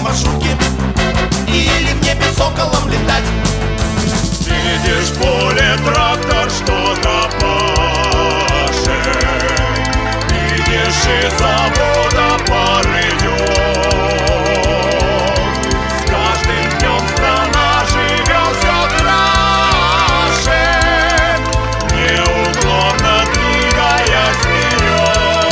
маршрутке или в небе соколом летать. Видишь поле, трактор что-то пашет, видишь, из завода пар идет. С каждым днем страна живет все краше, неуклонно двигаясь вперед.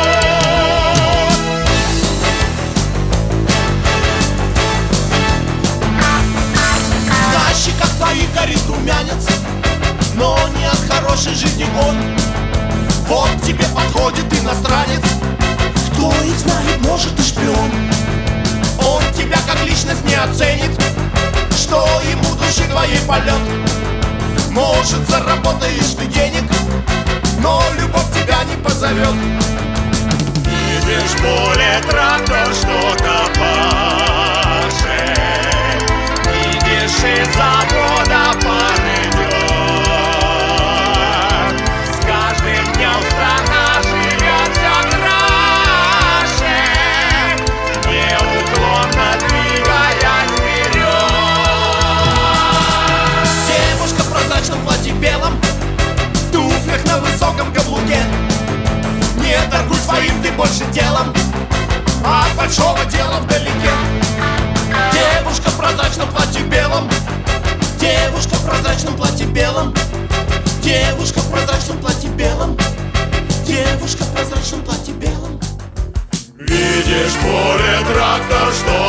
На щеках твоих горит румянец, но не от хорошей жизни он. Вот к тебе подходит иностранец, кто их знает, может и шпион. Он тебя как личность не оценит, что ему души твоей полет. Может, заработаешь ты денег, но любовь тебя не позовет. Видишь поле, трактор что-то пашет, видишь, из завода пар идет. С каждым днем страна живет все краше, неуклонно двигаясь вперед. Девушка в прозрачном платье белом, в туфлях на высоком каблуке. Не торгуй своим ты больше телом, а от большого дела вдалеке. Девушка в прозрачном платье белом, девушка в прозрачном платье белом, девушка в прозрачном платье белом, девушка в прозрачном платье белом. Видишь поле, трактор что